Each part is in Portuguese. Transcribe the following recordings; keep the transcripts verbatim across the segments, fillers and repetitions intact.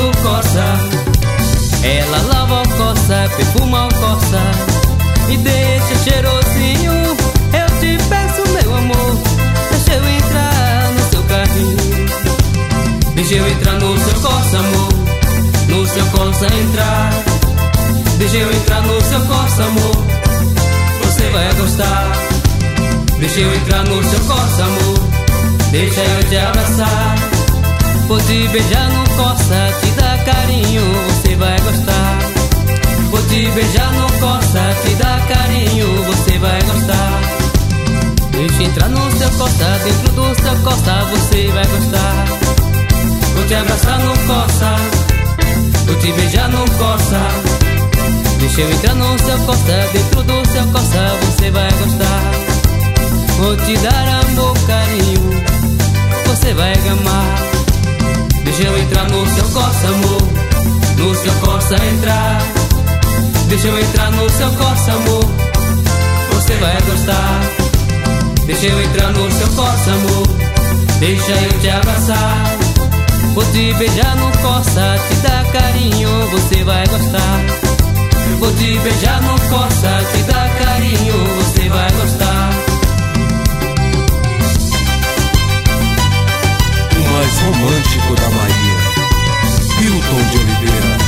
do coça. Ela lava o coça, perfuma o coça e deixa cheirosinho. Eu te peço, meu amor, deixa eu entrar no seu carrinho. Deixa eu entrar no seu coça, amor, no seu coça entrar. Deixa eu entrar no seu coça, amor, você vai gostar. Deixa eu entrar no seu coça, amor, deixa eu te abraçar. Vou te beijar no coça, te dar carinho, você vai gostar. Vou te beijar no coça, te dar carinho, você vai gostar. Deixa eu entrar no seu coça, dentro do seu coça, você vai gostar. Vou te abraçar no coça, vou te beijar no coça. Deixa eu entrar no seu coça, dentro do seu coça, você vai gostar. Vou te dar amor, carinho, você vai gamar. Deixa eu entrar no seu coça, amor, no seu coça entrar. Deixa eu entrar no seu coça, amor, você vai gostar. Deixa eu entrar no seu coça, amor, deixa eu te abraçar. Vou te beijar no coça, te dar carinho, você vai gostar. Vou te beijar no coça, te dar carinho, você vai gostar. O mais romântico da Bahia, Hilton de Oliveira.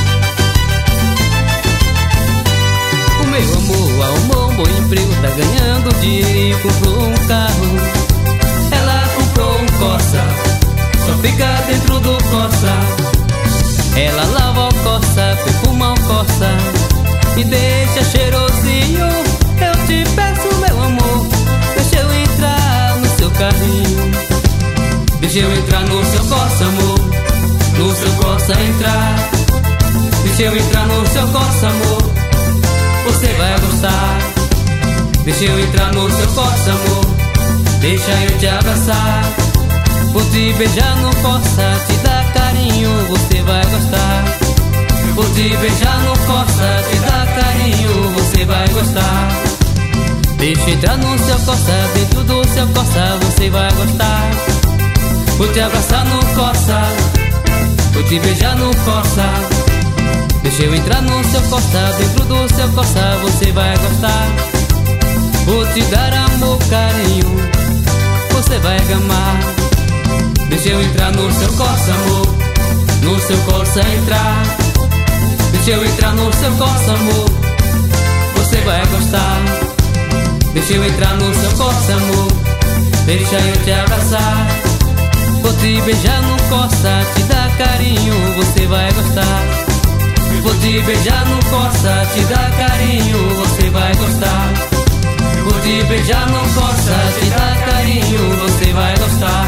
O meu amor arrumou um bom emprego, tá ganhando dinheiro e comprou um carro. Ela comprou um coça, só fica dentro do coça. Ela lava o coça, perfuma o coça e deixa cheirosinho. Eu te peço, meu amor, deixa eu entrar no seu carrinho. Deixa eu entrar no seu coça, amor, no seu coça entrar. Deixa eu entrar no seu coça, amor, você vai gostar. Deixa eu entrar no seu coça, amor, deixa eu te abraçar. Vou te beijar no coça, te dar carinho, você vai gostar. Vou te beijar no coça, te dar carinho, você vai gostar. Deixa eu entrar no seu coça, dentro do seu coça, você vai gostar. Vou te abraçar no coça, vou te beijar no coça. Deixa eu entrar no seu coça, dentro do seu coça, você vai gostar. Vou te dar amor, carinho, você vai gamar. Deixa eu entrar no seu coça, amor, no seu coça entrar. Deixa eu entrar no seu coça, amor, você vai gostar. Deixa eu entrar no seu coça, amor, deixa eu te abraçar. Vou te beijar no coça, te dar carinho, você vai gostar. Vou te beijar no coça, te dar carinho, você vai gostar. Vou te beijar no coça, te dar carinho, você vai gostar.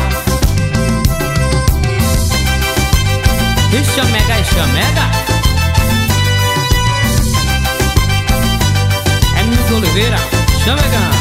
E chamega, e chamega. É Milton Oliveira, chamega.